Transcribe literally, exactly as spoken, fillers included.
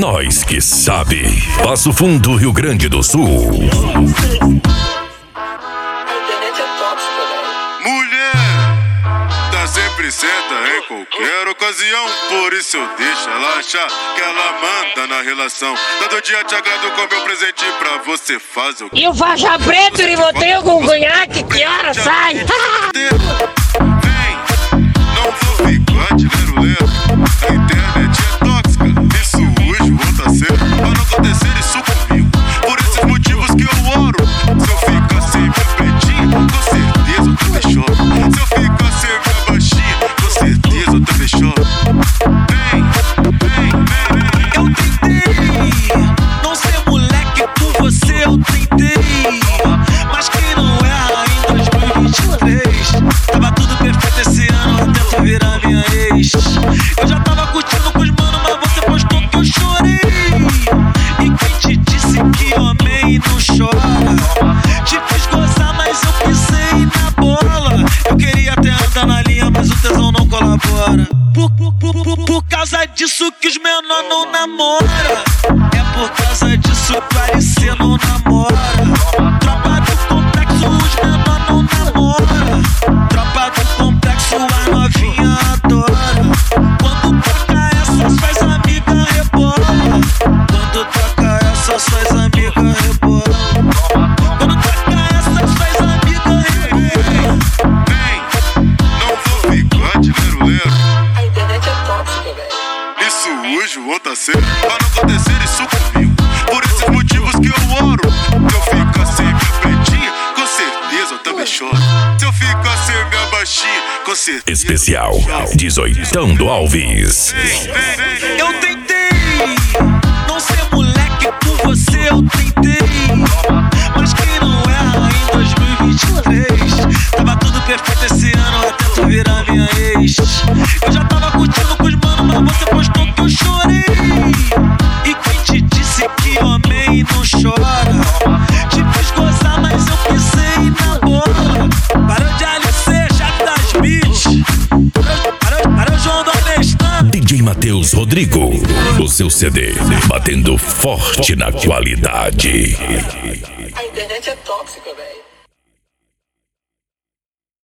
Nós que sabe. Passo Fundo, Rio Grande do Sul. A internet é tóxica, velho. Mulher, tá sempre certa em qualquer ocasião. Por isso eu deixo ela achar que ela manda na relação. Todo dia te agrado com meu presente pra você fazer o que. E o faixa preto e Rivotril com conhaque, que hora sai? Vem, não vou ficar de lero-lero. A internet é tóxica, isso hoje volta a ser. Pra não acontecer isso comigo, por esses motivos que eu oro. Se eu ficar sem minha pretinha, com certeza eu também choro. Se eu ficar sem minha baixinha, com certeza eu também choro. Vem, vem, vem, vem. Eu tentei não ser moleque por você, eu tentei. Mas quem não erra em dois mil e vinte e três? Tava tudo perfeito esse ano até tu virar minha ex. Eu já tava curtindo com os mano, mas você postou que eu chorei. E quem te disse que homem não chora? Te fiz gozar, mas eu pisei na bola. Eu queria até andar na linha, mas o tesão não colabora. Por, por, por, por, por causa disso que os menor não namora. É por causa disso que o L C não namora. Tropa do complexo, os menor não namora. Tropa do complexo, a novinha adora. Quando toca essa, suas amigas rebolam. Quando toca essa, suas amigas rebolam. Quando toca essa, suas amigas rebolam. Vem, não vou ficar de lero-lero. A internet é tóxica, velho. Isso hoje volta a ser. Pra não acontecer isso comigo, por esses motivos que eu oro. Se eu ficar sem minha pretinha, com certeza eu também choro. Se eu ficar sem minha baixinha, com certeza. Especial dezoitão do Alves. Vem, vem, vem. Eu tentei não ser moleque por você, eu tentei. Mas quem não erra em dois mil e vinte e três? Tava tudo perfeito esse ano até tu virar minha ex. Eu já tava curtindo com os mano, mas você postou que eu chorei. E quem te disse que homem não chora? Te fiz gozar, mas eu pisei na bola. Parou de L C, chato das beats. Parou, parou, parou João do Alvestão. D J Matheus Rodrigo, o seu C D, batendo forte na qualidade. A internet é tóxica, velho.